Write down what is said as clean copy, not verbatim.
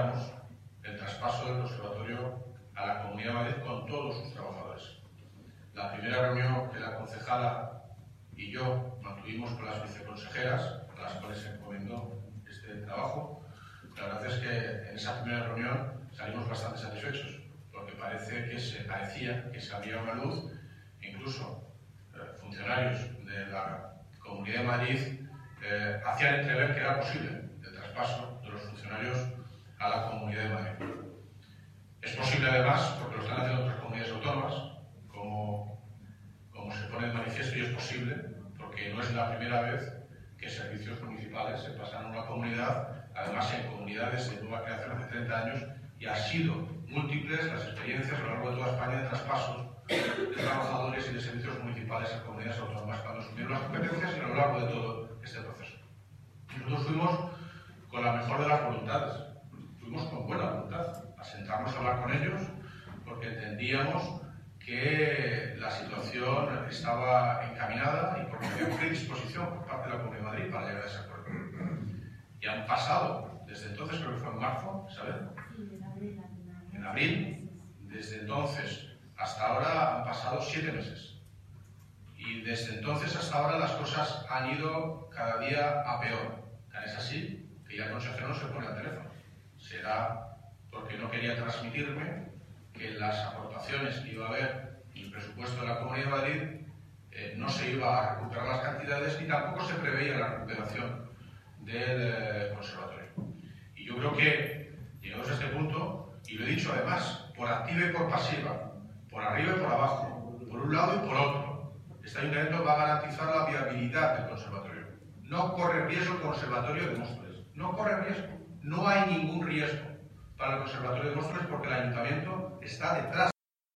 celebramos el traspaso del conservatorio a la Comunidad de Madrid con todos sus trabajadores. La primera reunión que la concejala y yo mantuvimos con las viceconsejeras, a las cuales se encomendó este trabajo, la verdad es que en esa primera reunión salimos bastante satisfechos, porque parecía que se abría una luz, incluso funcionarios de la Comunidad de Madrid hacían entrever que era posible el traspaso de los funcionarios a la Comunidad de Madrid. Es posible además, porque lo están haciendo otras comunidades autónomas, como se pone de manifiesto, y es posible, porque no es la primera vez que servicios municipales se pasan a una comunidad, además en comunidades de nueva creación hace 30 años, y han sido múltiples las experiencias a lo largo de toda España de traspasos de trabajadores y de servicios municipales a comunidades autónomas cuando asumieron las competencias y a lo largo de todo este proceso. Nosotros fuimos con la mejor de las voluntades, fuimos con buena voluntad a sentarnos a hablar con ellos porque entendíamos que la situación estaba encaminada y porque había predisposición por parte de la Comunidad de Madrid para llegar a ese acuerdo. Y han pasado, desde entonces, creo que fue en marzo, ¿Isabel? En abril, desde entonces hasta ahora han pasado 7 meses. Y desde entonces hasta ahora las cosas han ido cada día a peor. Tan es así que ya el consejero no se pone al teléfono. Será porque no quería transmitirme que las aportaciones que iba a haber en el presupuesto de la Comunidad de Madrid no se iba a recuperar las cantidades ni tampoco se preveía la recuperación del conservatorio. Y yo creo que, llegados a este punto, y lo he dicho además, por activa y por pasiva, por arriba y por abajo, por un lado y por otro, este ayuntamiento va a garantizar la viabilidad del conservatorio. No corre riesgo el conservatorio de Móstoles, no corre riesgo, no hay ningún riesgo para el conservatorio de Móstoles porque el ayuntamiento está detrás.